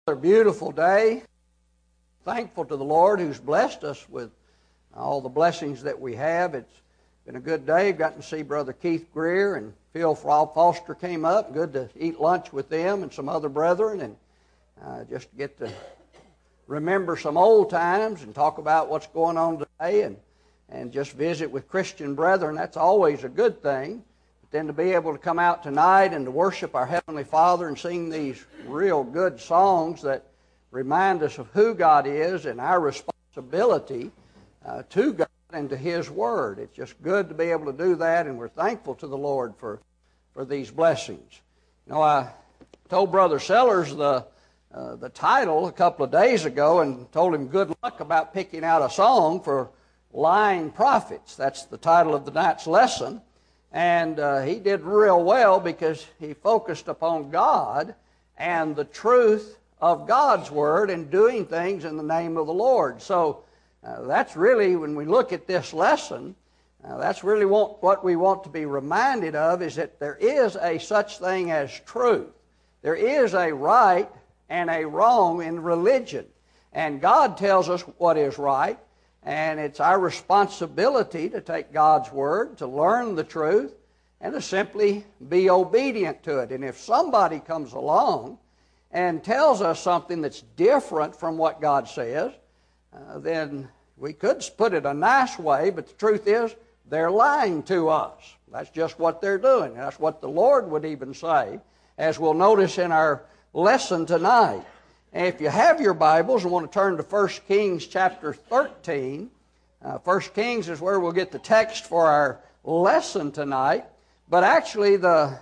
Another beautiful day. Thankful to the Lord who's blessed us with all the blessings that we have. It's been a good day. Gotten to see Brother Keith Greer and Phil Foster came up. Good to eat lunch with them and some other brethren, and just get to remember some old times and talk about what's going on today and just visit with Christian brethren. That's always a good thing. But then to be able to come out tonight and to worship our Heavenly Father and sing these real good songs that remind us of who God is and our responsibility to God and to His Word. It's just good to be able to do that, and we're thankful to the Lord for these blessings. You know, I told Brother Sellers the title a couple of days ago and told him good luck about picking out a song for lying prophets. That's the title of the night's lesson. And he did real well because he focused upon God and the truth of God's Word and doing things in the name of the Lord. So that's really, when we look at this lesson, that's really what we want to be reminded of, is that there is a such thing as truth. There is a right and a wrong in religion. And God tells us what is right. And it's our responsibility to take God's Word, to learn the truth, and to simply be obedient to it. And if somebody comes along and tells us something that's different from what God says, then we could put it a nice way, but the truth is they're lying to us. That's just what they're doing. That's what the Lord would even say, as we'll notice in our lesson tonight. And if you have your Bibles and want to turn to 1 Kings chapter 13, 1 Kings is where we'll get the text for our lesson tonight. But actually,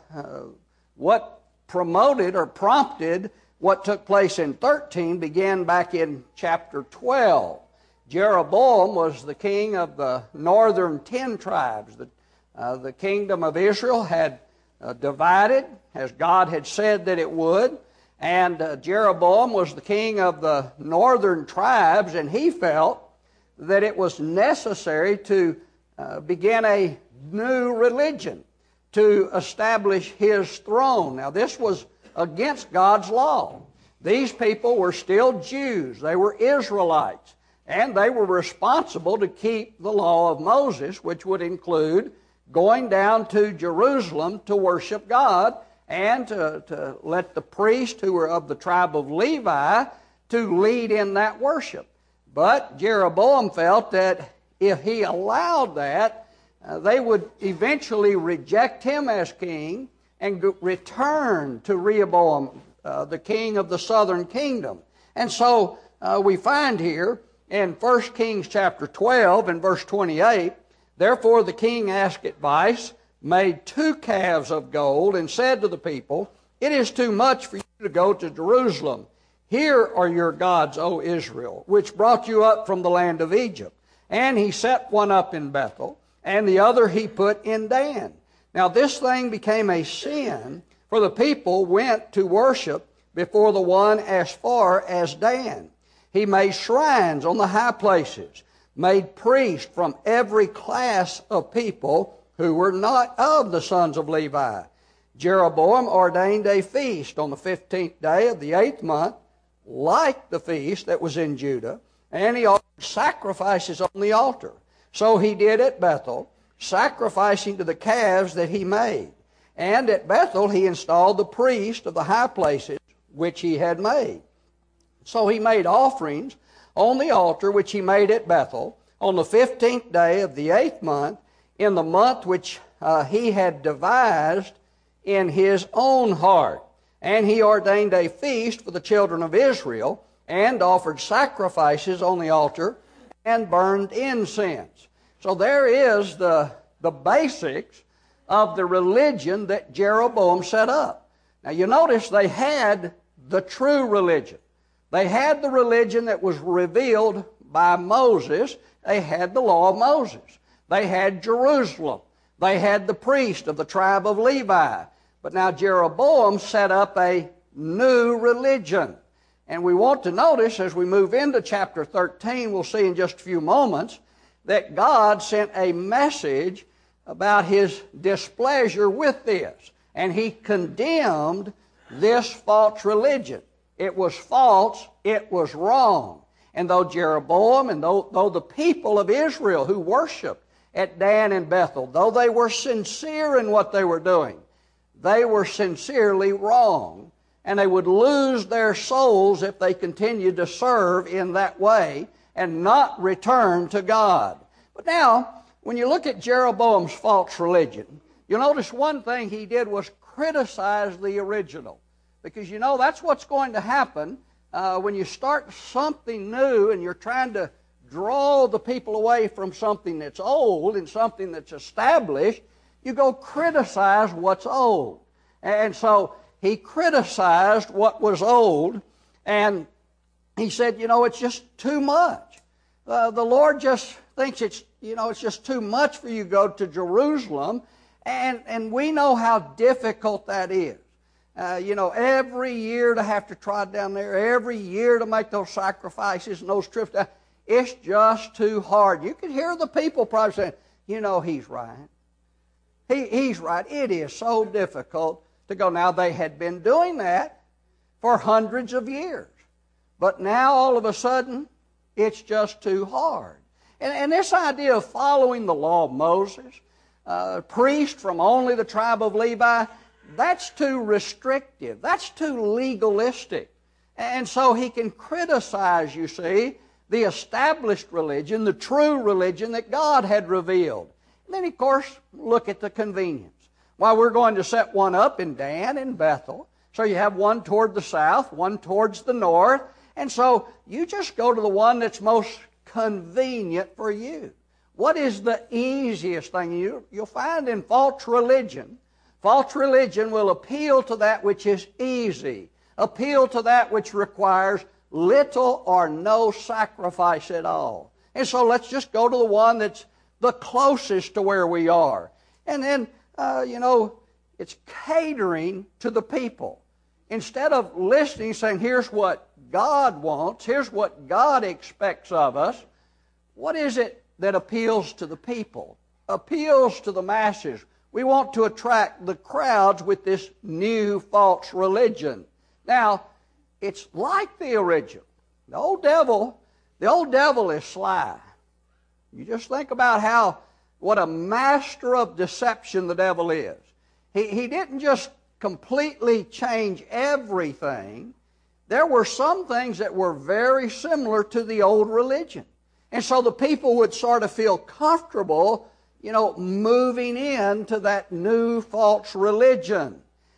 what promoted or prompted what took place in 13 began back in chapter 12. Jeroboam was the king of the northern 10 tribes. The kingdom of Israel had divided, as God had said that it would. And Jeroboam was the king of the northern tribes, and he felt that it was necessary to begin a new religion to establish his throne. Now, this was against God's law. These people were still Jews. They were Israelites, and they were responsible to keep the law of Moses, which would include going down to Jerusalem to worship God, and to let the priests who were of the tribe of Levi to lead in that worship. But Jeroboam felt that if he allowed that, they would eventually reject him as king and return to Rehoboam, the king of the southern kingdom. And so we find here in 1 Kings chapter 12 and verse 28, "Therefore the king asked advice, made 2 calves of gold, and said to the people, It is too much for you to go to Jerusalem. Here are your gods, O Israel, which brought you up from the land of Egypt. And he set one up in Bethel, and the other he put in Dan. Now this thing became a sin, for the people went to worship before the one as far as Dan. He made shrines on the high places, made priests from every class of people who were not of the sons of Levi. Jeroboam ordained a feast on the 15th day of the 8th month, like the feast that was in Judah, and he offered sacrifices on the altar. So he did at Bethel, sacrificing to the calves that he made. And at Bethel he installed the priest of the high places which he had made. So he made offerings on the altar which he made at Bethel on the 15th day of the 8th month, in the month which he had devised in his own heart. And he ordained a feast for the children of Israel, and offered sacrifices on the altar, and burned incense." So there is the basics of the religion that Jeroboam set up. Now you notice they had the true religion. They had the religion that was revealed by Moses. They had the law of Moses. They had Jerusalem. They had the priest of the tribe of Levi. But now Jeroboam set up a new religion. And we want to notice as we move into chapter 13, we'll see in just a few moments, that God sent a message about His displeasure with this. And He condemned this false religion. it was false, it was wrong. And though Jeroboam and though the people of Israel who worshiped at Dan and Bethel, though they were sincere in what they were doing, they were sincerely wrong. And they would lose their souls if they continued to serve in that way and not return to God. But now, when you look at Jeroboam's false religion, you'll notice one thing he did was criticize the original. Because you know that's what's going to happen when you start something new and you're trying to draw the people away from something that's old and something that's established. You go criticize what's old. And so he criticized what was old, and he said, you know, it's just too much. The Lord just thinks it's just too much for you to go to Jerusalem, and we know how difficult that is. Every year to have to trot down there, every year to make those sacrifices and those trips down, it's just too hard. You could hear the people probably saying, you know, he's right. He's right. It is so difficult to go. Now, they had been doing that for hundreds of years. But now, all of a sudden, it's just too hard. And this idea of following the law of Moses, priest from only the tribe of Levi, that's too restrictive. That's too legalistic. And so he can criticize, you see, the established religion, the true religion that God had revealed. And then, of course, look at the convenience. Well, we're going to set one up in Dan and Bethel. So you have one toward the south, one towards the north. And so you just go to the one that's most convenient for you. What is the easiest thing? You'll find in false religion will appeal to that which is easy, appeal to that which requires little or no sacrifice at all. And so let's just go to the one that's the closest to where we are. And then, it's catering to the people. Instead of listening, saying, here's what God wants, here's what God expects of us, what is it that appeals to the people, appeals to the masses? We want to attract the crowds with this new false religion. Now, it's like the original. The old devil is sly. You just think about what a master of deception the devil is. He didn't just completely change everything. There were some things that were very similar to the old religion. And so the people would sort of feel comfortable, moving into that new false religion.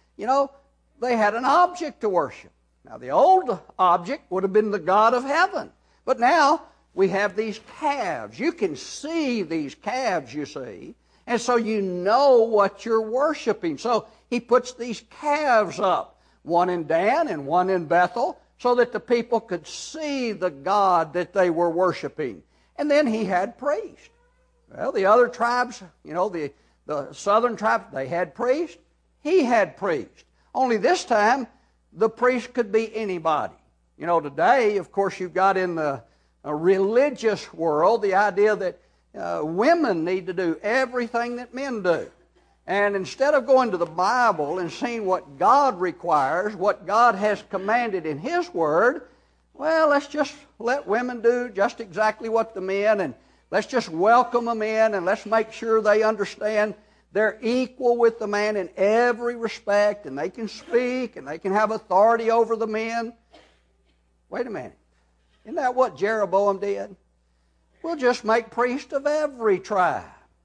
They had an object to worship. Now, the old object would have been the God of heaven. But now we have these calves. You can see these calves, you see. And so you know what you're worshiping. So he puts these calves up, one in Dan and one in Bethel, so that the people could see the God that they were worshiping. And then he had priests. Well, the other tribes, the southern tribes, they had priests. He had priests. Only this time, the priest could be anybody. Today, of course, you've got in the religious world the idea that women need to do everything that men do. And instead of going to the Bible and seeing what God requires, what God has commanded in His Word, well, let's just let women do just exactly what the men, and let's just welcome them in, and let's make sure they understand they're equal with the man in every respect, and they can speak, and they can have authority over the men. Wait a minute. Isn't that what Jeroboam did? We'll just make priests of every tribe.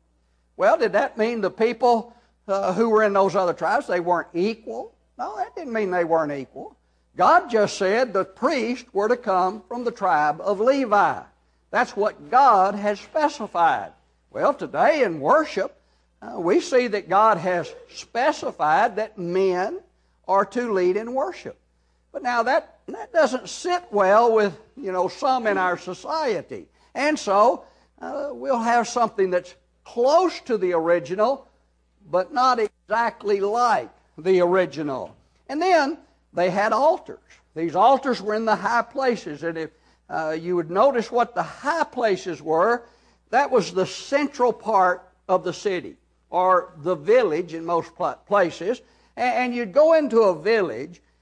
Well, did that mean the people who were in those other tribes, they weren't equal? No, that didn't mean they weren't equal. God just said the priests were to come from the tribe of Levi. That's what God has specified. Well, today in worship, we see that God has specified that men are to lead in worship. But now that doesn't sit well with, some in our society. And so we'll have something that's close to the original, but not exactly like the original. And then they had altars. These altars were in the high places. And if you would notice what the high places were, that was the central part of the city, or the village in most places. And you'd go into a village,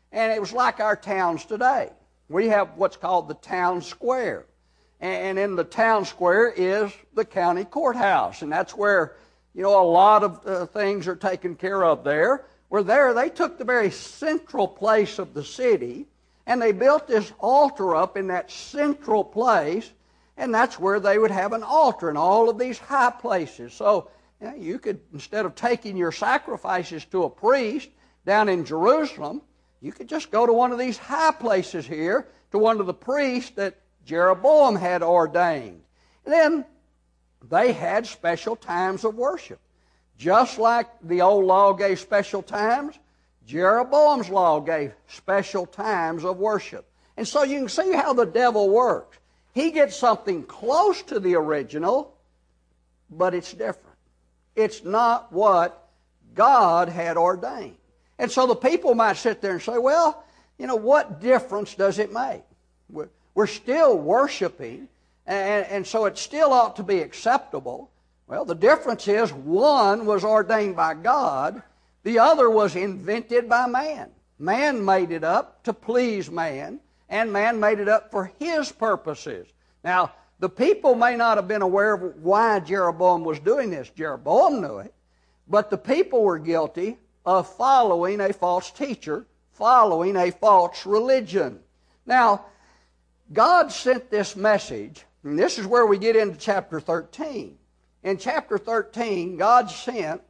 And it was like our towns today. We have what's called the town square. And in the town square is the county courthouse. And that's where, a lot of things are taken care of there. Where there, they took the very central place of the city, and they built this altar up in that central place, and that's where they would have an altar in all of these high places. So you could, instead of taking your sacrifices to a priest down in Jerusalem, you could just go to one of these high places here, to one of the priests that Jeroboam had ordained. And then they had special times of worship. Just like the old law gave special times, Jeroboam's law gave special times of worship. And so you can see how the devil works. He gets something close to the original, but it's different. It's not what God had ordained. And so the people might sit there and say, well, what difference does it make? We're still worshiping, and so it still ought to be acceptable. Well, the difference is one was ordained by God, the other was invented by man. Man made it up to please man, and man made it up for his purposes. Now, the people may not have been aware of why Jeroboam was doing this. Jeroboam knew it, but the people were guilty of following a false teacher, following a false religion. Now, God sent this message, and this is where we get into chapter 13. In chapter 13, God sent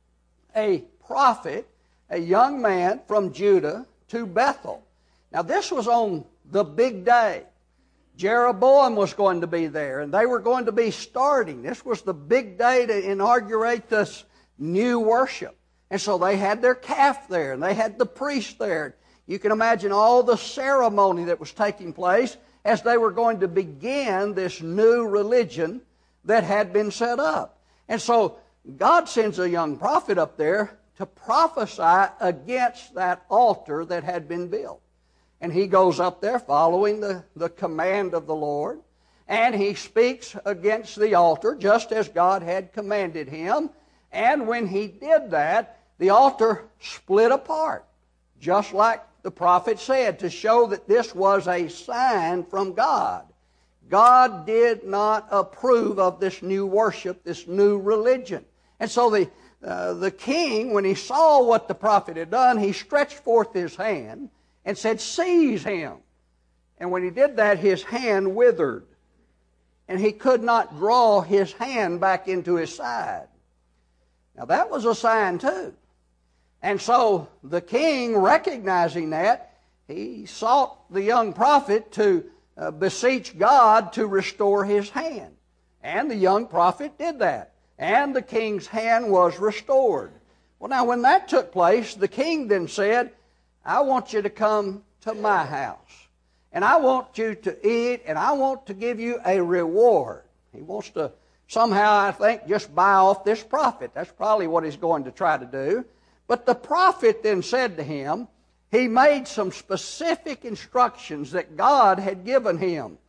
a prophet, a young man from Judah, to Bethel. Now, this was on the big day. Jeroboam was going to be there, and they were going to be starting. This was the big day to inaugurate this new worship. And so they had their calf there, and they had the priest there. You can imagine all the ceremony that was taking place as they were going to begin this new religion that had been set up. And so God sends a young prophet up there to prophesy against that altar that had been built. And he goes up there following the command of the Lord, and he speaks against the altar just as God had commanded him. And when he did that, the altar split apart, just like the prophet said, to show that this was a sign from God. God did not approve of this new worship, this new religion. And so the king, when he saw what the prophet had done, he stretched forth his hand and said, "Seize him." And when he did that, his hand withered, and he could not draw his hand back into his side. Now that was a sign too. And so the king, recognizing that, he sought the young prophet to beseech God to restore his hand. And the young prophet did that. And the king's hand was restored. Well, now when that took place, the king then said, "I want you to come to my house. And I want you to eat, and I want to give you a reward." He wants to somehow, I think, just buy off this prophet. That's probably what he's going to try to do. But the prophet then said to him, he made some specific instructions that God had given him.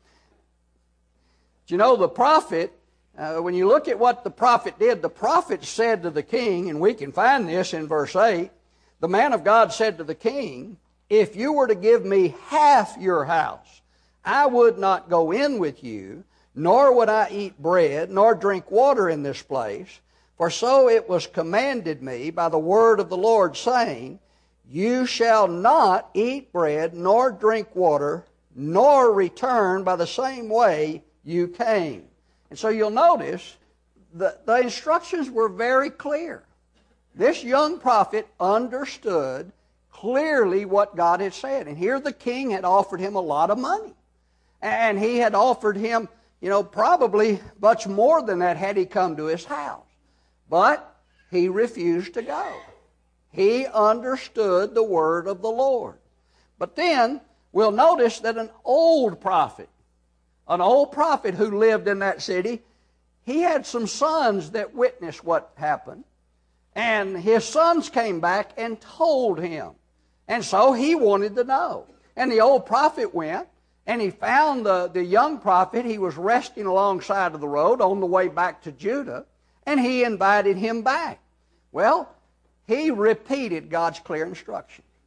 The prophet, when you look at what the prophet did, the prophet said to the king, and we can find this in verse 8, the man of God said to the king, "If you were to give me half your house, I would not go in with you, nor would I eat bread, nor drink water in this place. For so it was commanded me by the word of the Lord, saying, You shall not eat bread, nor drink water, nor return by the same way you came." And so you'll notice the instructions were very clear. This young prophet understood clearly what God had said. And here the king had offered him a lot of money. And he had offered him, probably much more than that had he come to his house. But he refused to go. He understood the word of the Lord. But then we'll notice that an old prophet who lived in that city, he had some sons that witnessed what happened. And his sons came back and told him. And so he wanted to know. And the old prophet went, and he found the young prophet. He was resting alongside of the road on the way back to Judah, and he invited him back. Well, he repeated God's clear instruction.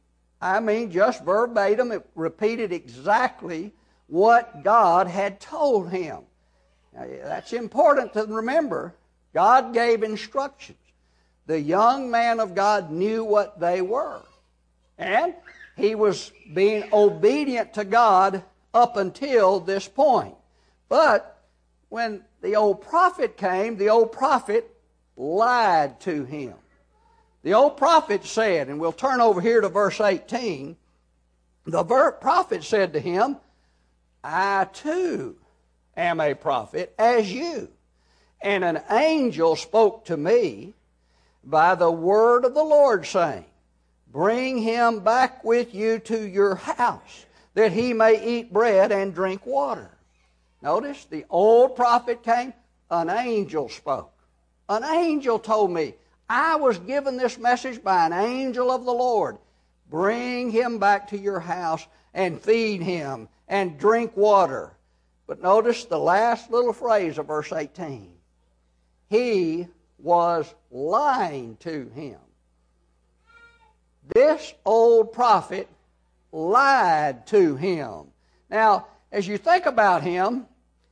I mean just verbatim. It repeated exactly what God had told him. Now, that's important to remember. God gave instructions. The young man of God knew what they were. And he was being obedient to God up until this point. But when the old prophet came, the old prophet lied to him. The old prophet said, and we'll turn over here to verse 18, the prophet said to him, I too am a prophet as you. And an angel spoke to me by the word of the Lord, saying, bring him back with you to your house, that he may eat bread and drink water. Notice, the old prophet came, an angel spoke. An angel told me, I was given this message by an angel of the Lord. Bring him back to your house and feed him and drink water. But notice the last little phrase of verse 18. He was lying to him. This old prophet lied to him. Now, as you think about him,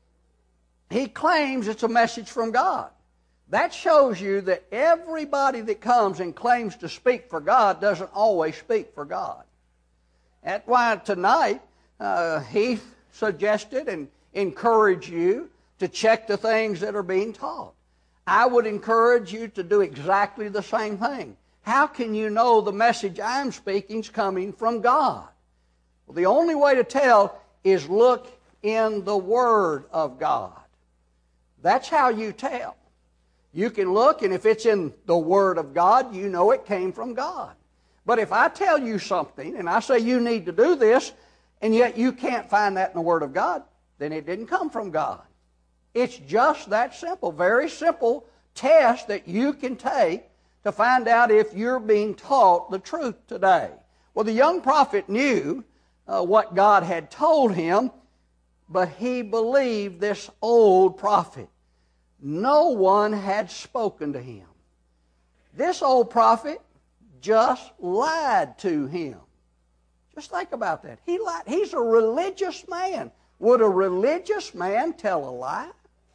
he claims it's a message from God. That shows you that everybody that comes and claims to speak for God doesn't always speak for God. That's why tonight Heath suggested and encouraged you to check the things that are being taught. I would encourage you to do exactly the same thing. How can you know the message I'm speaking is coming from God? Well, the only way to tell is look in the Word of God. That's how you tell. You can look, and if it's in the Word of God, you know it came from God. But if I tell you something, and I say you need to do this, and yet you can't find that in the Word of God, then it didn't come from God. It's just that simple. Very simple test that you can take to find out if you're being taught the truth today. Well, the young prophet knew what God had told him, but he believed this old prophet. No one had spoken to him. This old prophet just lied to him. Just think about that. He lied. He's a religious man. Would a religious man tell a lie?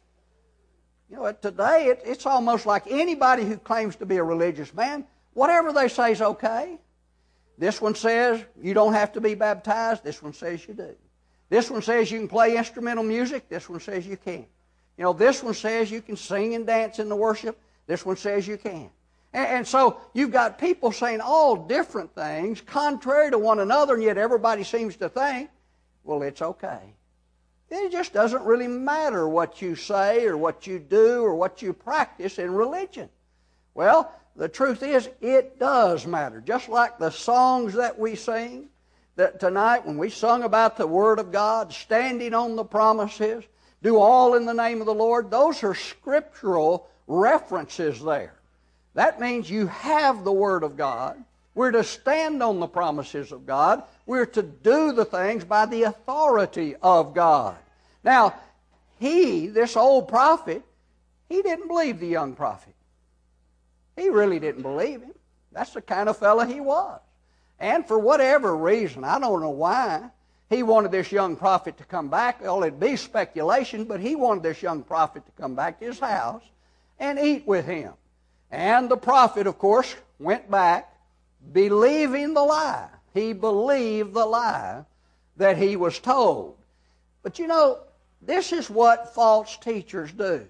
You know, today it's almost like anybody who claims to be a religious man, whatever they say is okay. This one says you don't have to be baptized. This one says you do. This one says you can play instrumental music. This one says you can't. You know, this one says you can sing and dance in the worship. This one says you can't. And so you've got people saying all different things contrary to one another, and yet everybody seems to think, well, it's okay. It just doesn't really matter what you say or what you do or what you practice in religion. Well, the truth is it does matter. Just like the songs that we sing, that tonight when we sung about the Word of God, standing on the promises, do all in the name of the Lord, those are scriptural references there. That means you have the Word of God. We're to stand on the promises of God. We're to do the things by the authority of God. Now, this old prophet, he didn't believe the young prophet. He really didn't believe him. That's the kind of fellow he was. And for whatever reason, I don't know why, he wanted this young prophet to come back. Well, it'd be speculation, but he wanted this young prophet to come back to his house and eat with him. And the prophet, of course, went back believing the lie. He believed the lie that he was told. But you know, this is what false teachers do.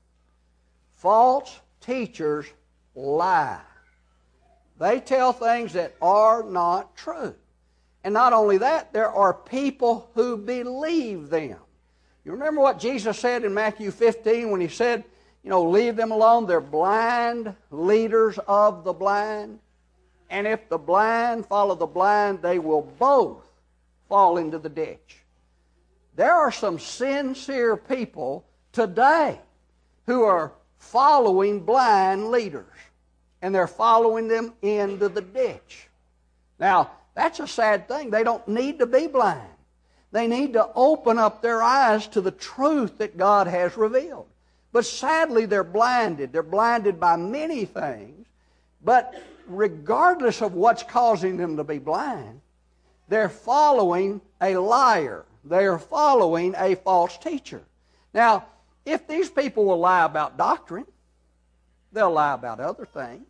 False teachers lie. They tell things that are not true. And not only that, there are people who believe them. You remember what Jesus said in Matthew 15 when he said, you know, leave them alone. They're blind leaders of the blind. And if the blind follow the blind, they will both fall into the ditch. There are some sincere people today who are following blind leaders. And they're following them into the ditch. Now, that's a sad thing. They don't need to be blind. They need to open up their eyes to the truth that God has revealed. But sadly, they're blinded. They're blinded by many things. But regardless of what's causing them to be blind, They're following a liar. They're following a false teacher. Now, if these people will lie about doctrine, they'll lie about other things.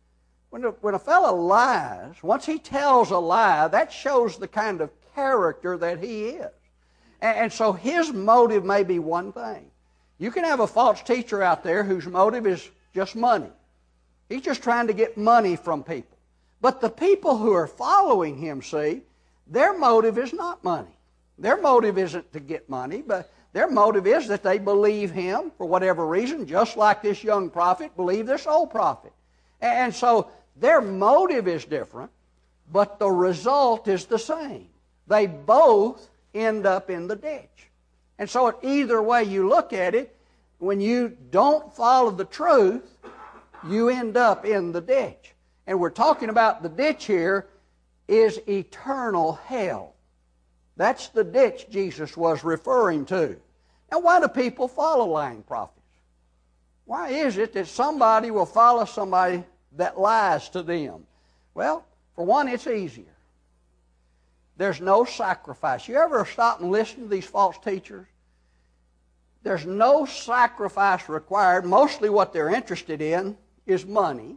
When a fellow lies, once he tells a lie, that shows the kind of character that he is. And so his motive may be one thing. You can have a false teacher out there whose motive is just money. He's just trying to get money from people. But the people who are following him, see, their motive is not money. Their motive isn't to get money, but their motive is that they believe him for whatever reason, just like this young prophet believed this old prophet. And so their motive is different, but the result is the same. They both end up in the ditch. And so either way you look at it, when you don't follow the truth, you end up in the ditch. And we're talking about the ditch here is eternal hell. That's the ditch Jesus was referring to. Now, why do people follow lying prophets? Why is it that somebody will follow somebody that lies to them? Well, for one, it's easier. There's no sacrifice. You ever stop and listen to these false teachers? There's no sacrifice required. Mostly what they're interested in is money.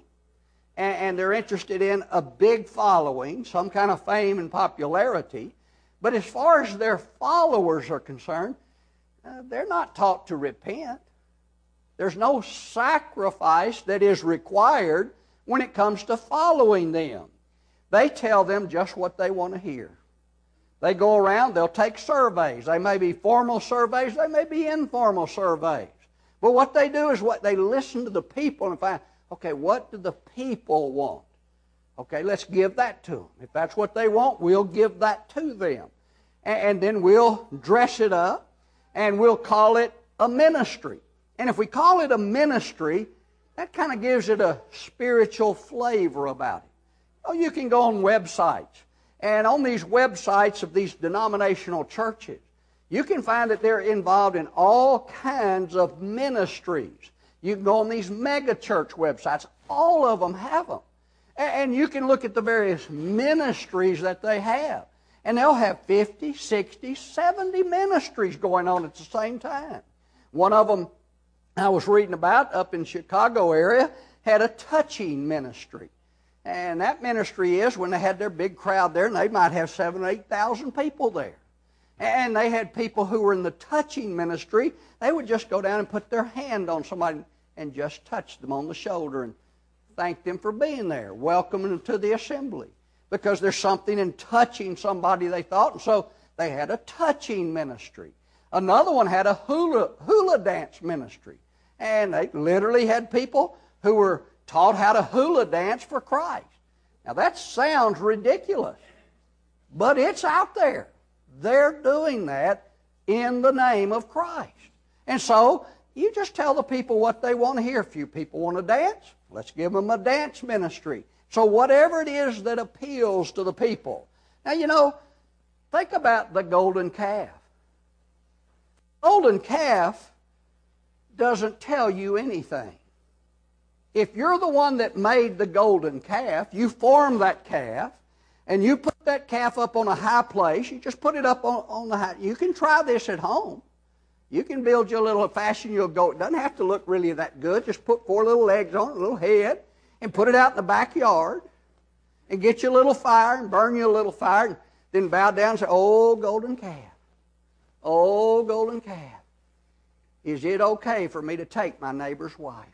And they're interested in a big following, some kind of fame and popularity. But as far as their followers are concerned, they're not taught to repent. There's no sacrifice that is required when it comes to following them. They tell them just what they want to hear. They go around, they'll take surveys. They may be formal surveys, they may be informal surveys. But what they do is they listen to the people and find, okay, what do the people want? Okay, let's give that to them. If that's what they want, we'll give that to them. And then we'll dress it up and we'll call it a ministry. And if we call it a ministry, that kind of gives it a spiritual flavor about it. Oh, you can go on websites. And on these websites of these denominational churches, you can find that they're involved in all kinds of ministries. You can go on these mega church websites. All of them have them. And you can look at the various ministries that they have. And they'll have 50, 60, 70 ministries going on at the same time. One of them I was reading about up in Chicago area had a touching ministry. And that ministry is when they had their big crowd there, and they might have 7,000 or 8,000 people there. And they had people who were in the touching ministry. They would just go down and put their hand on somebody and just touch them on the shoulder and thank them for being there, welcome them to the assembly. Because there's something in touching somebody, they thought, and so they had a touching ministry. Another one had a hula dance ministry. And they literally had people who were taught how to hula dance for Christ. Now that sounds ridiculous, but it's out there. They're doing that in the name of Christ. And so you just tell the people what they want to hear. If you people want to dance, let's give them a dance ministry. So whatever it is that appeals to the people. Now, think about the golden calf. Golden calf doesn't tell you anything. If you're the one that made the golden calf, you formed that calf, and you put that calf up on a high place, you just put it up on the high. You can try this at home. You can build your little fashion your goat. It doesn't have to look really that good. Just put 4 little legs on it, a little head, and put it out in the backyard, and get you a little fire, and burn you a little fire, and then bow down and say, oh, golden calf, oh, golden calf, is it okay for me to take my neighbor's wife?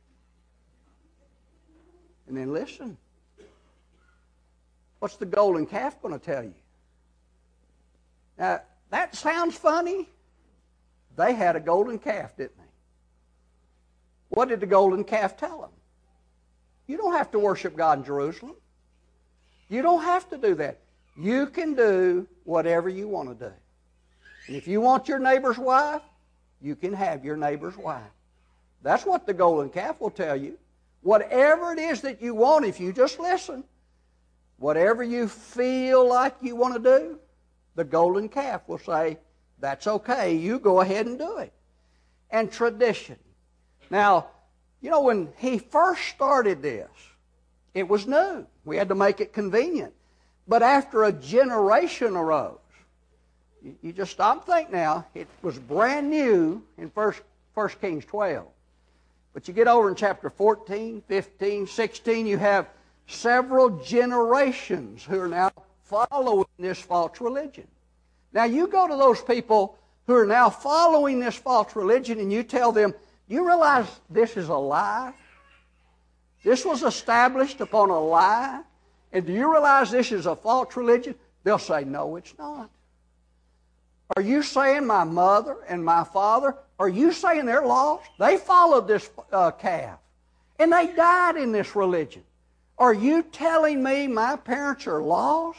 And then listen. What's the golden calf going to tell you? Now, that sounds funny. They had a golden calf, didn't they? What did the golden calf tell them? You don't have to worship God in Jerusalem. You don't have to do that. You can do whatever you want to do. And if you want your neighbor's wife, you can have your neighbor's wife. That's what the golden calf will tell you. Whatever it is that you want, if you just listen, whatever you feel like you want to do, the golden calf will say, that's okay, you go ahead and do it. And tradition. Now, when he first started this, it was new. We had to make it convenient. But after a generation arose, you just stop and think now, it was brand new in 1 Kings 12. But you get over in chapter 14, 15, 16, you have several generations who are now following this false religion. Now you go to those people who are now following this false religion and you tell them, do you realize this is a lie? This was established upon a lie. And do you realize this is a false religion? They'll say, no, it's not. Are you saying my mother and my father, are you saying they're lost? They followed this calf. And they died in this religion. Are you telling me my parents are lost?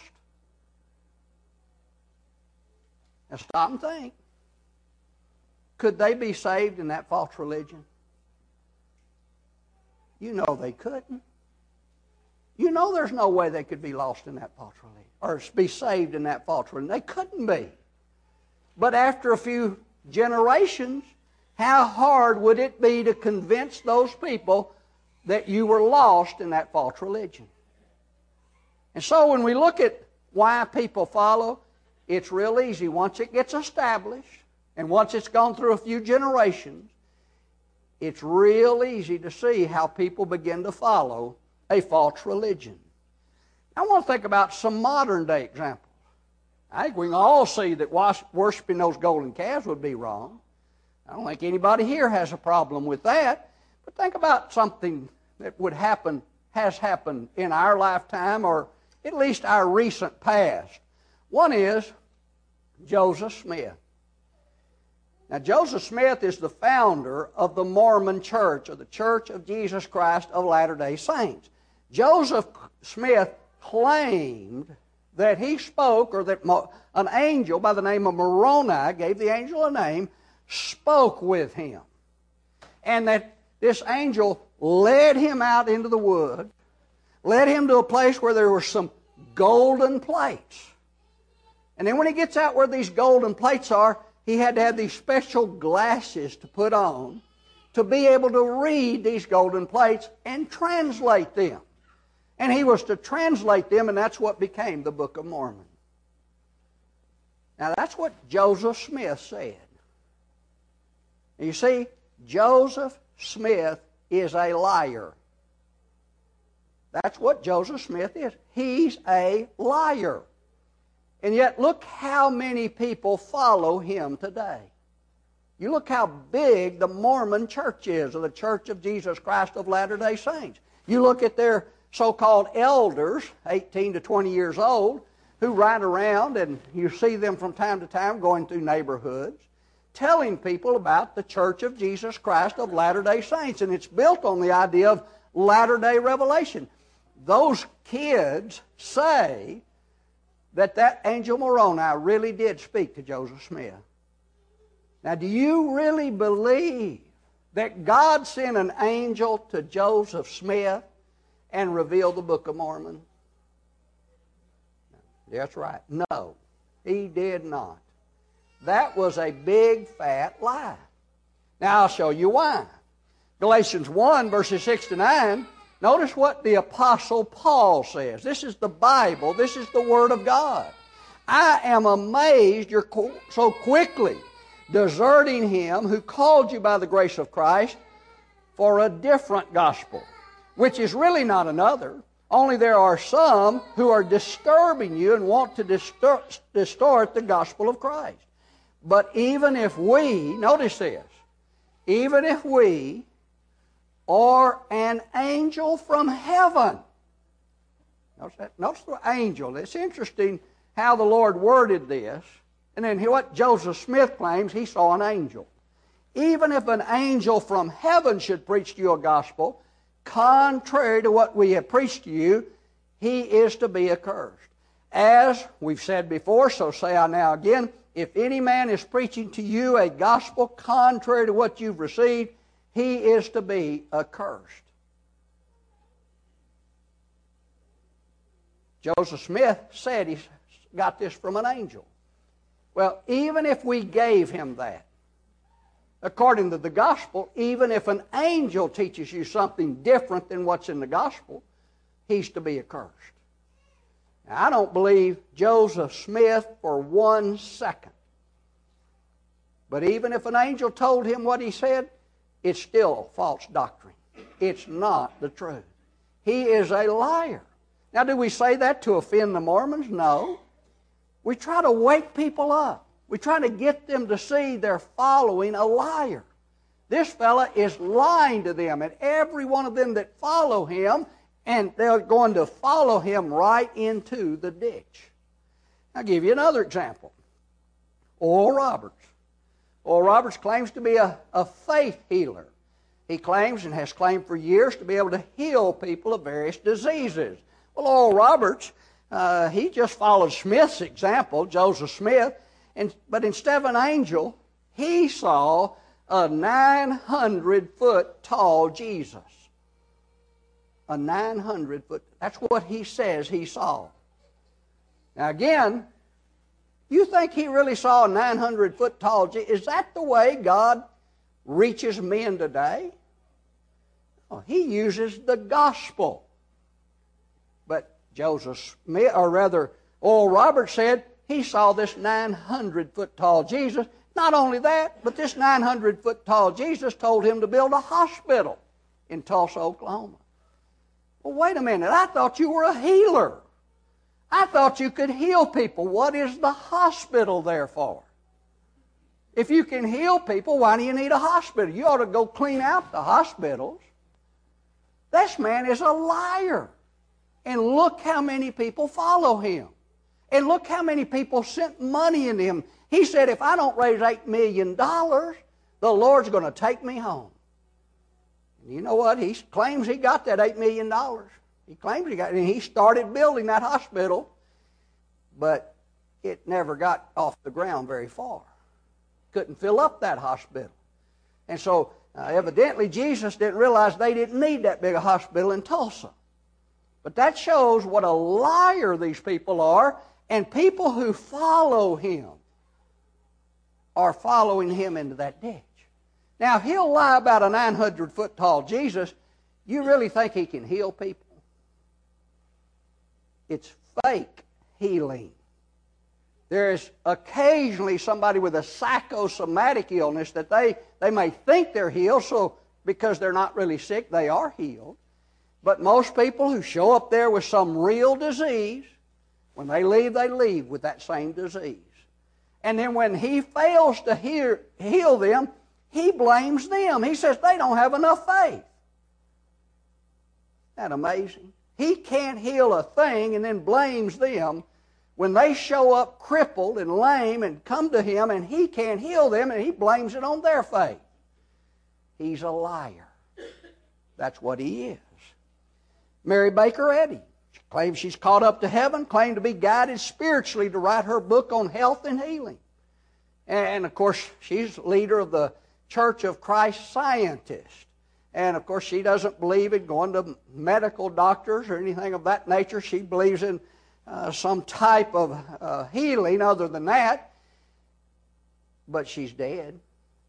Now stop and think. Could they be saved in that false religion? You know they couldn't. You know there's no way they could be lost in that false religion or be saved in that false religion. They couldn't be. But after a few generations, how hard would it be to convince those people that you were lost in that false religion? And so when we look at why people follow, it's real easy. Once it gets established, and once it's gone through a few generations, it's real easy to see how people begin to follow a false religion. I want to think about some modern day examples. I think we can all see that worshiping those golden calves would be wrong. I don't think anybody here has a problem with that. But think about something that would happen, has happened in our lifetime, or at least our recent past. One is Joseph Smith. Now, Joseph Smith is the founder of the Mormon Church, or the Church of Jesus Christ of Latter-day Saints. Joseph Smith claimed that he spoke, or that an angel by the name of Moroni, gave the angel a name, spoke with him. And that this angel led him out into the woods, led him to a place where there were some golden plates. And then when he gets out where these golden plates are, he had to have these special glasses to put on to be able to read these golden plates and translate them. And he was to translate them, and that's what became the Book of Mormon. Now that's what Joseph Smith said. And you see, Joseph Smith is a liar. That's what Joseph Smith is. He's a liar. And yet look how many people follow him today. You look how big the Mormon church is, or the Church of Jesus Christ of Latter-day Saints. You look at their so-called elders, 18 to 20 years old, who ride around, and you see them from time to time going through neighborhoods, telling people about the Church of Jesus Christ of Latter-day Saints. And it's built on the idea of latter-day revelation. Those kids say that angel Moroni really did speak to Joseph Smith. Now, do you really believe that God sent an angel to Joseph Smith and revealed the Book of Mormon? That's right. No, he did not. That was a big, fat lie. Now, I'll show you why. Galatians 1, verses 6 to 9, notice what the Apostle Paul says. This is the Bible. This is the Word of God. I am amazed you're so quickly deserting him who called you by the grace of Christ for a different gospel, which is really not another. Only there are some who are disturbing you and want to distort the gospel of Christ. But even if we, notice this, even if we or an angel from heaven. Notice that. Notice the angel. It's interesting how the Lord worded this. And then what Joseph Smith claims, he saw an angel. Even if an angel from heaven should preach to you a gospel, contrary to what we have preached to you, he is to be accursed. As we've said before, so say I now again, if any man is preaching to you a gospel contrary to what you've received, he is to be accursed. Joseph Smith said he got this from an angel. Well, even if we gave him that, according to the gospel, even if an angel teaches you something different than what's in the gospel, he's to be accursed. Now, I don't believe Joseph Smith for 1 second. But even if an angel told him what he said, it's still false doctrine. It's not the truth. He is a liar. Now, do we say that to offend the Mormons? No. We try to wake people up. We try to get them to see they're following a liar. This fella is lying to them, and every one of them that follow him, and they're going to follow him right into the ditch. I'll give you another example. Oral Roberts. Oral Roberts claims to be a faith healer. He claims and has claimed for years to be able to heal people of various diseases. Well, Oral Roberts, he just followed Smith's example, Joseph Smith, but instead of an angel, he saw a 900-foot tall Jesus. A 900-foot, that's what he says he saw. Now again, you think he really saw a 900-foot tall Jesus? Is that the way God reaches men today? Oh, he uses the gospel. But Joseph Smith, or rather, Oral Roberts said he saw this 900-foot tall Jesus. Not only that, but this 900-foot tall Jesus told him to build a hospital in Tulsa, Oklahoma. Well, wait a minute. I thought you were a healer. I thought you could heal people. What is the hospital there for? If you can heal people, why do you need a hospital? You ought to go clean out the hospitals. This man is a liar. And look how many people follow him. And look how many people sent money into him. He said, if I don't raise $8 million, the Lord's going to take me home. And you know what? He claims he got that $8 million. He claims he got it, and he started building that hospital, but it never got off the ground very far. Couldn't fill up that hospital. And so, evidently, Jesus didn't realize they didn't need that big a hospital in Tulsa. But that shows what a liar these people are, and people who follow him are following him into that ditch. Now, he'll lie about a 900-foot tall Jesus. You really think he can heal people? It's fake healing. There is occasionally somebody with a psychosomatic illness that they may think they're healed, so because they're not really sick, they are healed. But most people who show up there with some real disease, when they leave with that same disease. And then when he fails to heal them, he blames them. He says they don't have enough faith. Isn't that amazing? He can't heal a thing and then blames them when they show up crippled and lame and come to him and he can't heal them and he blames it on their faith. He's a liar. That's what he is. Mary Baker Eddy claims she's caught up to heaven, claimed to be guided spiritually to write her book on health and healing. And of course, she's leader of the Church of Christ Scientists. And of course, she doesn't believe in going to medical doctors or anything of that nature. She believes in some type of healing other than that. But she's dead.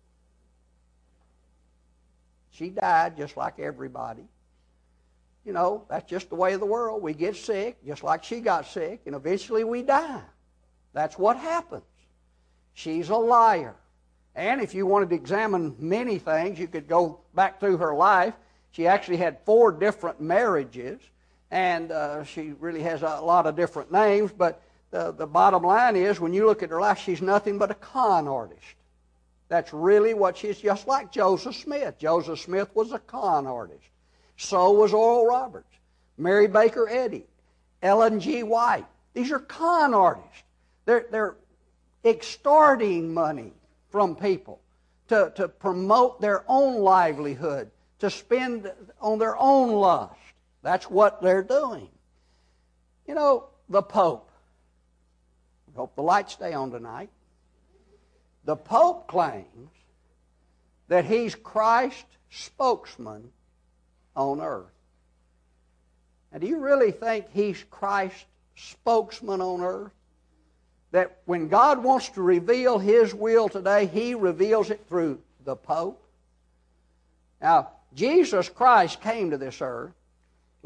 She died just like everybody. You know, that's just the way of the world. We get sick just like she got sick, and eventually we die. That's what happens. She's a liar. And if you wanted to examine many things, you could go back through her life. She actually had 4 different marriages, and she really has a lot of different names. But the bottom line is, when you look at her life, she's nothing but a con artist. That's really what she is, just like Joseph Smith. Joseph Smith was a con artist. So was Oral Roberts, Mary Baker Eddy, Ellen G. White. These are con artists. They're extorting money from people to promote their own livelihood, to spend on their own lust. That's what they're doing. You know, the Pope. I hope the lights stay on tonight. The Pope claims that he's Christ's spokesman on earth. Now, do you really think he's Christ's spokesman on earth? That when God wants to reveal his will today, he reveals it through the Pope? Now, Jesus Christ came to this earth,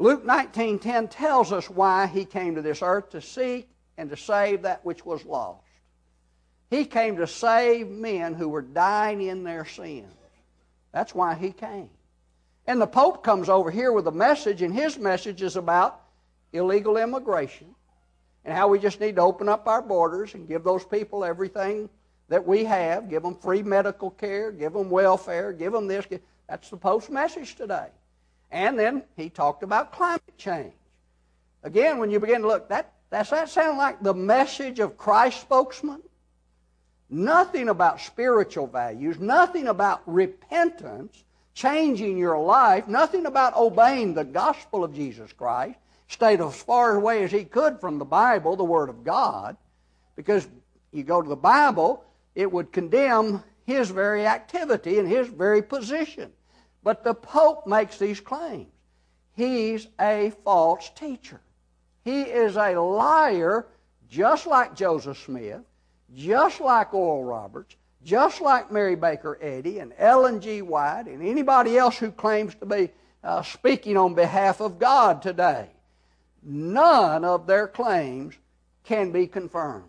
Luke 19:10 tells us why He came to this earth, to seek and to save that which was lost. He came to save men who were dying in their sins. That's why He came. And the Pope comes over here with a message, and his message is about illegal immigration and how we just need to open up our borders and give those people everything that we have, give them free medical care, give them welfare, give them this. That's the Pope's message today. And then he talked about climate change. Again, when you begin to look, does that sound like the message of Christ's spokesman? Nothing about spiritual values, nothing about repentance, changing your life, nothing about obeying the gospel of Jesus Christ. Stayed as far away as he could from the Bible, the Word of God, because you go to the Bible, it would condemn his very activity and his very position. But the Pope makes these claims. He's a false teacher. He is a liar, just like Joseph Smith, just like Oral Roberts, just like Mary Baker Eddy and Ellen G. White and anybody else who claims to be speaking on behalf of God today. None of their claims can be confirmed.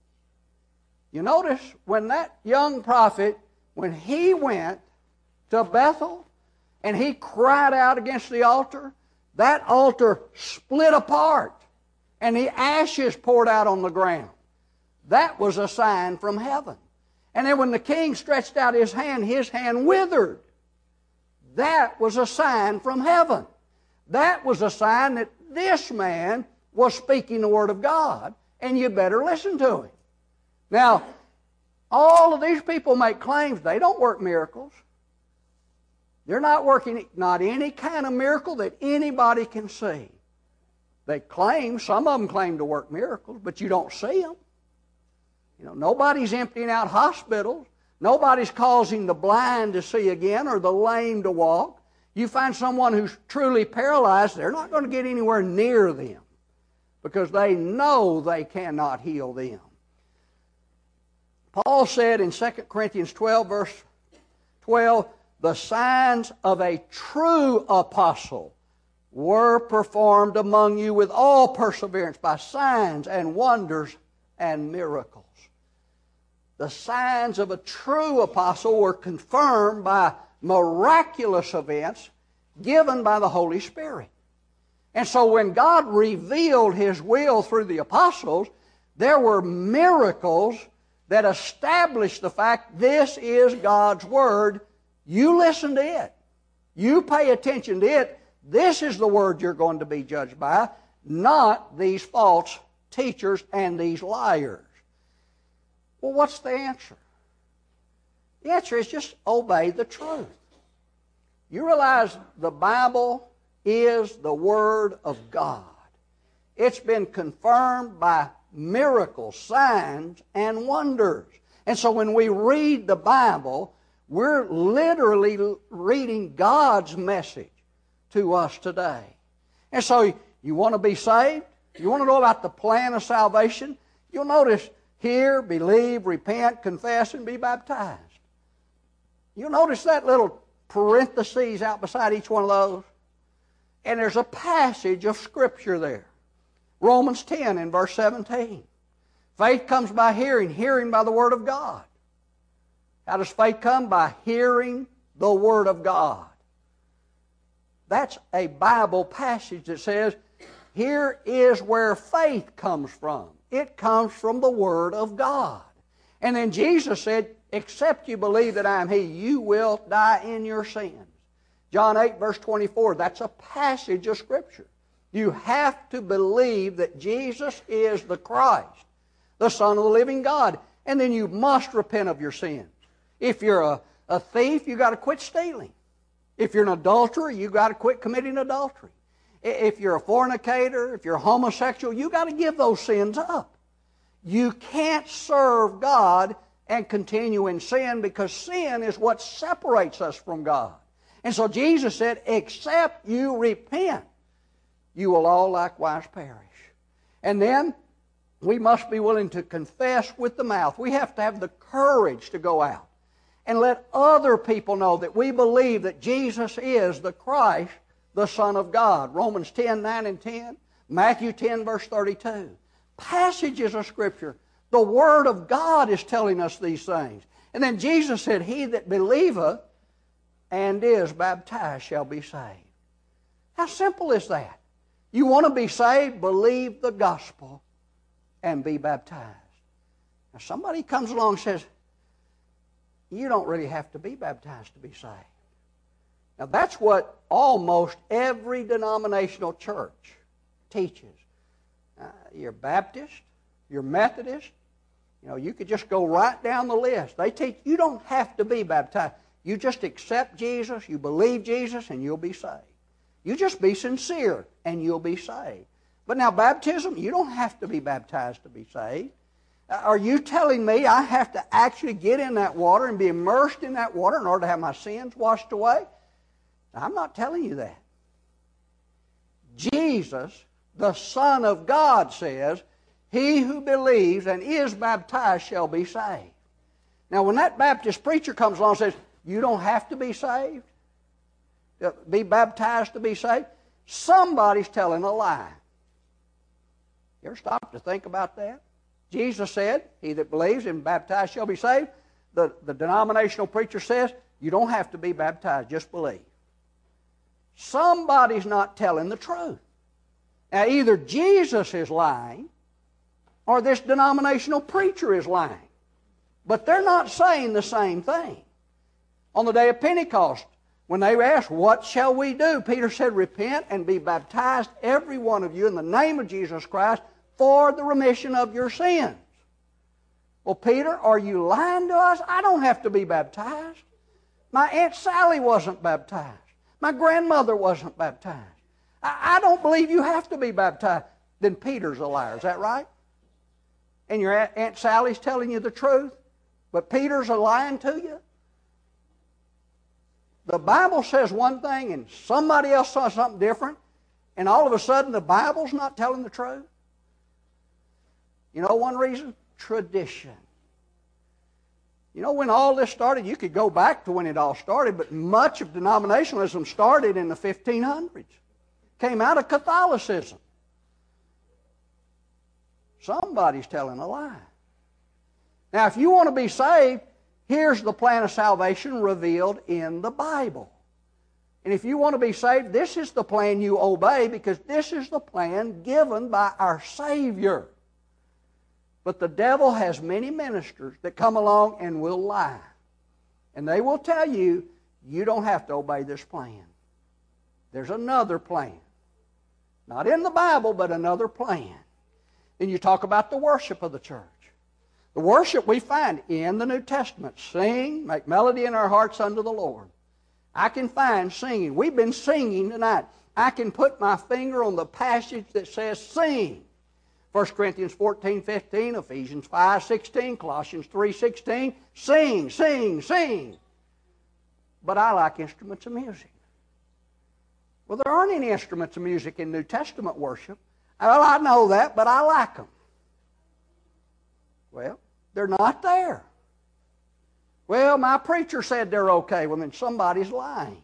You notice when that young prophet, when he went to Bethel and he cried out against the altar, that altar split apart and the ashes poured out on the ground. That was a sign from heaven. And then when the king stretched out his hand withered. That was a sign from heaven. That was a sign that this man was speaking the Word of God, and you better listen to him. Now, all of these people make claims. They don't work miracles. They're not working not any kind of miracle that anybody can see. They claim, some of them claim to work miracles, but you don't see them. You know, nobody's emptying out hospitals. Nobody's causing the blind to see again or the lame to walk. You find someone who's truly paralyzed, they're not going to get anywhere near them because they know they cannot heal them. Paul said in 2 Corinthians 12, verse 12, the signs of a true apostle were performed among you with all perseverance by signs and wonders and miracles. The signs of a true apostle were confirmed by miraculous events given by the Holy Spirit. And so when God revealed His will through the apostles, there were miracles that established the fact this is God's Word. You listen to it. You pay attention to it. This is the Word you're going to be judged by, not these false teachers and these liars. Well, what's the answer? The answer is just obey the truth. You realize the Bible is the Word of God. It's been confirmed by miracles, signs, and wonders. And so when we read the Bible, we're literally reading God's message to us today. And so you want to be saved? You want to know about the plan of salvation? You'll notice hear, believe, repent, confess, and be baptized. You'll notice that little parentheses out beside each one of those. And there's a passage of Scripture there. Romans 10 in verse 17. Faith comes by hearing, hearing by the Word of God. How does faith come? By hearing the Word of God. That's a Bible passage that says, here is where faith comes from. It comes from the Word of God. And then Jesus said, except you believe that I am He, you will die in your sins. John 8, verse 24, that's a passage of Scripture. You have to believe that Jesus is the Christ, the Son of the living God. And then you must repent of your sins. If you're a thief, you've got to quit stealing. If you're an adulterer, you've got to quit committing adultery. If you're a fornicator, if you're homosexual, you've got to give those sins up. You can't serve God and continue in sin because sin is what separates us from God. And so Jesus said, except you repent, you will all likewise perish. And then we must be willing to confess with the mouth. We have to have the courage to go out and let other people know that we believe that Jesus is the Christ, the Son of God. Romans 10, 9 and 10. Matthew 10, verse 32. Passages of Scripture. The Word of God is telling us these things. And then Jesus said, he that believeth and is baptized shall be saved. How simple is that? You want to be saved? Believe the gospel and be baptized. Now somebody comes along and says, you don't really have to be baptized to be saved. Now that's what almost every denominational church teaches. You're Baptist, you're Methodist, you could just go right down the list. They teach you don't have to be baptized. You just accept Jesus, you believe Jesus, and you'll be saved. You just be sincere, and you'll be saved. But now baptism, you don't have to be baptized to be saved. Are you telling me I have to actually get in that water and be immersed in that water in order to have my sins washed away? I'm not telling you that. Jesus, the Son of God, says, he who believes and is baptized shall be saved. Now, when that Baptist preacher comes along and says, you don't have to be saved, be baptized to be saved, somebody's telling a lie. You ever stop to think about that? Jesus said, he that believes and baptized shall be saved. The denominational preacher says, you don't have to be baptized, just believe. Somebody's not telling the truth. Now, either Jesus is lying or this denominational preacher is lying. But they're not saying the same thing. On the day of Pentecost, when they were asked, what shall we do? Peter said, repent and be baptized, every one of you, in the name of Jesus Christ, for the remission of your sins. Well, Peter, are you lying to us? I don't have to be baptized. My Aunt Sally wasn't baptized. My grandmother wasn't baptized. I don't believe you have to be baptized. Then Peter's a liar. Is that right? And your Aunt Sally's telling you the truth, but Peter's a lying to you? The Bible says one thing and somebody else says something different, and all of a sudden the Bible's not telling the truth? You know one reason? Tradition. When all this started, you could go back to when it all started, but much of denominationalism started in the 1500s. Came out of Catholicism. Somebody's telling a lie. Now, if you want to be saved, here's the plan of salvation revealed in the Bible. And if you want to be saved, this is the plan you obey, because this is the plan given by our Savior. But the devil has many ministers that come along and will lie. And they will tell you, you don't have to obey this plan. There's another plan. Not in the Bible, but another plan. Then you talk about the worship of the church. The worship we find in the New Testament. Sing, make melody in our hearts unto the Lord. I can find singing. We've been singing tonight. I can put my finger on the passage that says sing. 1 Corinthians 14:15, Ephesians 5:16, Colossians 3:16. Sing, sing, sing. But I like instruments of music. Well, there aren't any instruments of music in New Testament worship. Well, I know that, but I like them. Well, they're not there. Well, my preacher said they're okay. Well, then somebody's lying.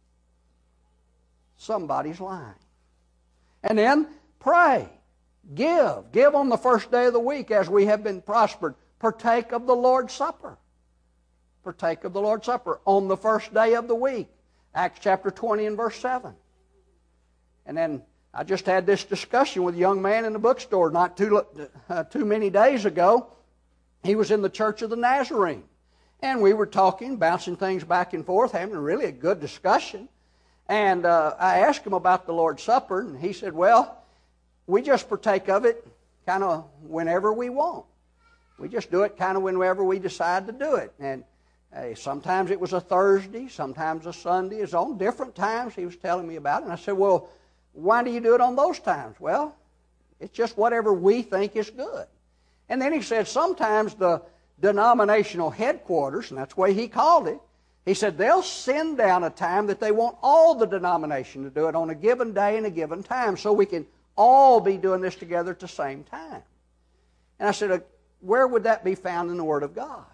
Somebody's lying. And then pray. Give. Give on the first day of the week as we have been prospered. Partake of the Lord's Supper. Partake of the Lord's Supper on the first day of the week. Acts chapter 20 and verse 7. And then I just had this discussion with a young man in the bookstore not too many days ago. He was in the Church of the Nazarene. And we were talking, bouncing things back and forth, having really a good discussion. And I asked him about the Lord's Supper, and he said, well, we just partake of it kind of whenever we want. We just do it kind of whenever we decide to do it. And sometimes it was a Thursday, sometimes a Sunday. It's on different times he was telling me about it. And I said, well, why do you do it on those times? Well, it's just whatever we think is good. And then he said sometimes the denominational headquarters, and that's the way he called it, he said they'll send down a time that they want all the denomination to do it on a given day and a given time so we can all be doing this together at the same time. And I said, where would that be found in the Word of God?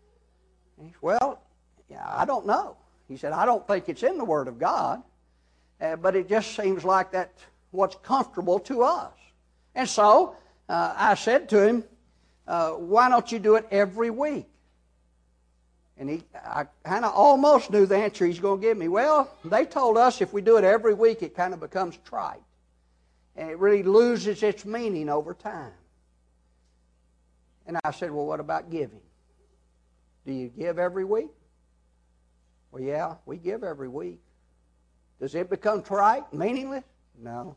And he said, well, yeah, I don't know. He said, I don't think it's in the Word of God. but it just seems like that's what's comfortable to us. And so I said to him, why don't you do it every week? And I kind of almost knew the answer he's going to give me. Well, they told us if we do it every week, it kind of becomes trite. And it really loses its meaning over time. And I said, well, what about giving? Do you give every week? Well, yeah, we give every week. Does it become trite, meaningless? No.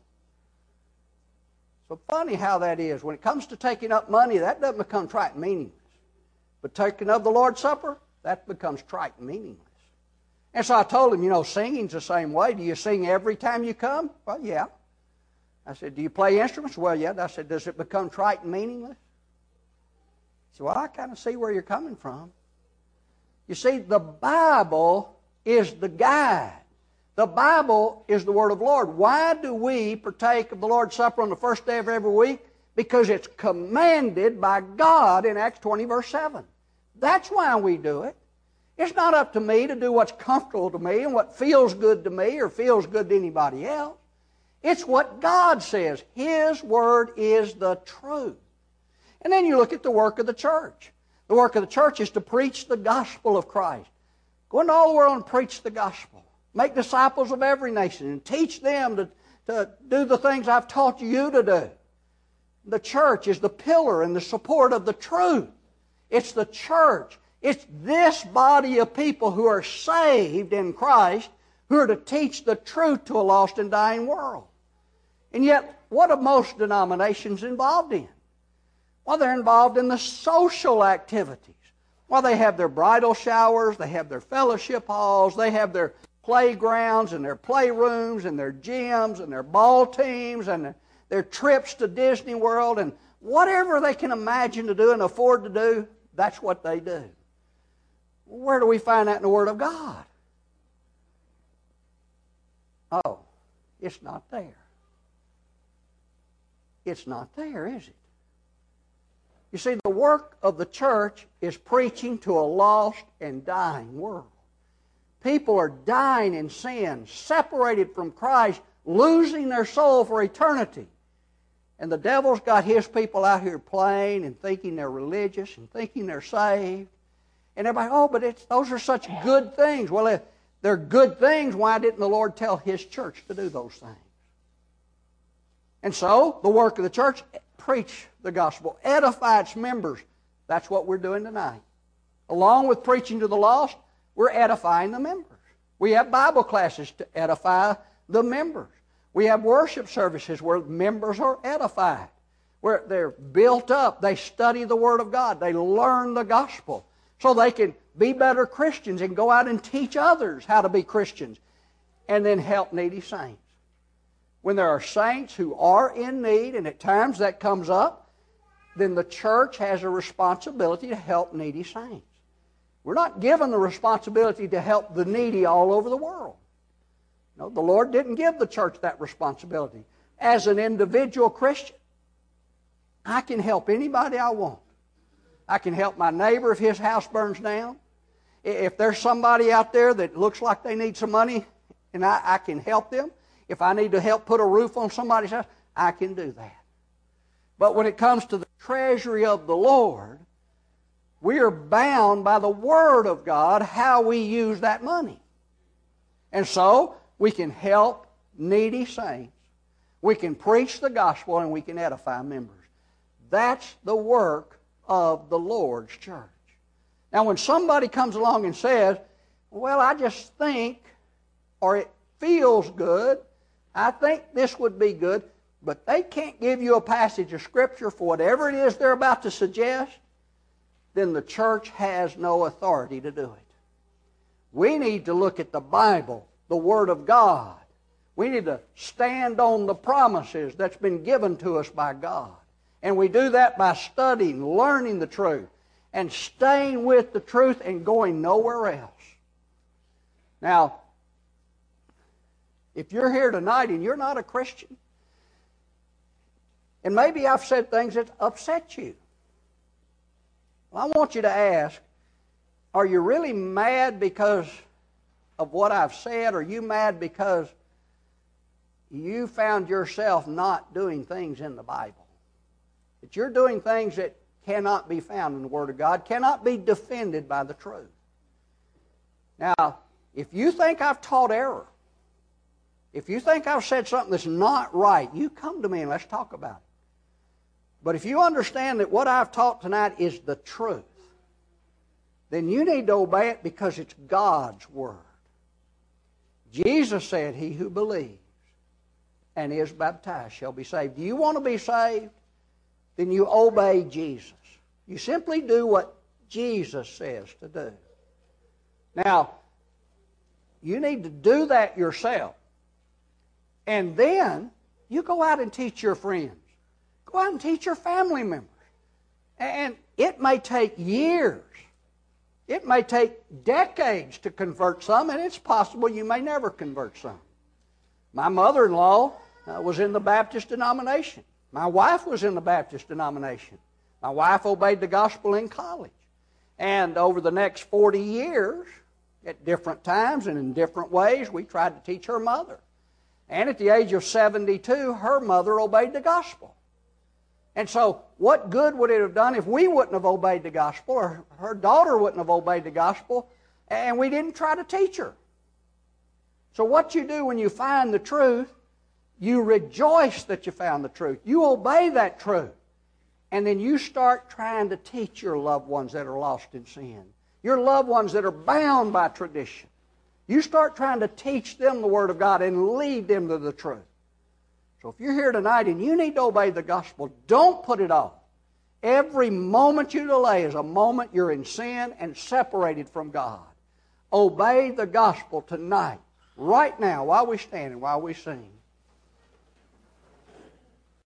So funny how that is. When it comes to taking up money, that doesn't become trite and meaningless. But taking of the Lord's Supper, that becomes trite and meaningless. And so I told him, singing's the same way. Do you sing every time you come? Well, yeah. I said, do you play instruments? Well, yeah. I said, does it become trite and meaningless? He said, well, I kind of see where you're coming from. You see, the Bible is the guide. The Bible is the Word of the Lord. Why do we partake of the Lord's Supper on the first day of every week? Because it's commanded by God in Acts 20, verse 7. That's why we do it. It's not up to me to do what's comfortable to me and what feels good to me or feels good to anybody else. It's what God says. His Word is the truth. And then you look at the work of the church. The work of the church is to preach the gospel of Christ. Go into all the world and preach the gospel. Make disciples of every nation and teach them to do the things I've taught you to do. The church is the pillar and the support of the truth. It's the church. It's this body of people who are saved in Christ who are to teach the truth to a lost and dying world. And yet, what are most denominations involved in? Well, they're involved in the social activities. Well, they have their bridal showers, they have their fellowship halls, they have their playgrounds and their playrooms and their gyms and their ball teams and their trips to Disney World and whatever they can imagine to do and afford to do, that's what they do. Where do we find that in the Word of God? Oh, it's not there. It's not there, is it? You see, the work of the church is preaching to a lost and dying world. People are dying in sin, separated from Christ, losing their soul for eternity. And the devil's got his people out here playing and thinking they're religious and thinking they're saved. And everybody, but those are such good things. Well, if they're good things, why didn't the Lord tell His church to do those things? And so, the work of the church, preach the gospel, edify its members. That's what we're doing tonight. Along with preaching to the lost, we're edifying the members. We have Bible classes to edify the members. We have worship services where members are edified, where they're built up. They study the Word of God. They learn the gospel so they can be better Christians and go out and teach others how to be Christians and then help needy saints. When there are saints who are in need, and at times that comes up, then the church has a responsibility to help needy saints. We're not given the responsibility to help the needy all over the world. No, the Lord didn't give the church that responsibility. As an individual Christian, I can help anybody I want. I can help my neighbor if his house burns down. If there's somebody out there that looks like they need some money, and I can help them. If I need to help put a roof on somebody's house, I can do that. But when it comes to the treasury of the Lord, we are bound by the Word of God how we use that money. And so, we can help needy saints. We can preach the gospel and we can edify members. That's the work of the Lord's church. Now, when somebody comes along and says, well, I just think, or it feels good, I think this would be good, but they can't give you a passage of Scripture for whatever it is they're about to suggest, then the church has no authority to do it. We need to look at the Bible, the Word of God. We need to stand on the promises that's been given to us by God. And we do that by studying, learning the truth, and staying with the truth and going nowhere else. Now, if you're here tonight and you're not a Christian, and maybe I've said things that upset you, well, I want you to ask, are you really mad because of what I've said? Are you mad because you found yourself not doing things in the Bible. That you're doing things that cannot be found in the Word of God, cannot be defended by the truth. Now, if you think I've taught error, if you think I've said something that's not right, you come to me and let's talk about it. But if you understand that what I've taught tonight is the truth, then you need to obey it because it's God's Word. Jesus said, "He who believes and is baptized shall be saved." Do you want to be saved? Then you obey Jesus. You simply do what Jesus says to do. Now, you need to do that yourself. And then you go out and teach your friends. Go out and teach your family members. And it may take years. It may take decades to convert some, and it's possible you may never convert some. My mother-in-law was in the Baptist denomination. My wife was in the Baptist denomination. My wife obeyed the gospel in college. And over the next 40 years, at different times and in different ways, we tried to teach her mother. And at the age of 72, her mother obeyed the gospel. And so, what good would it have done if we wouldn't have obeyed the gospel, or her daughter wouldn't have obeyed the gospel, and we didn't try to teach her? So what you do when you find the truth, you rejoice that you found the truth. You obey that truth. And then you start trying to teach your loved ones that are lost in sin, your loved ones that are bound by tradition. You start trying to teach them the Word of God and lead them to the truth. So if you're here tonight and you need to obey the gospel, don't put it off. Every moment you delay is a moment you're in sin and separated from God. Obey the gospel tonight, right now, while we stand and while we sing.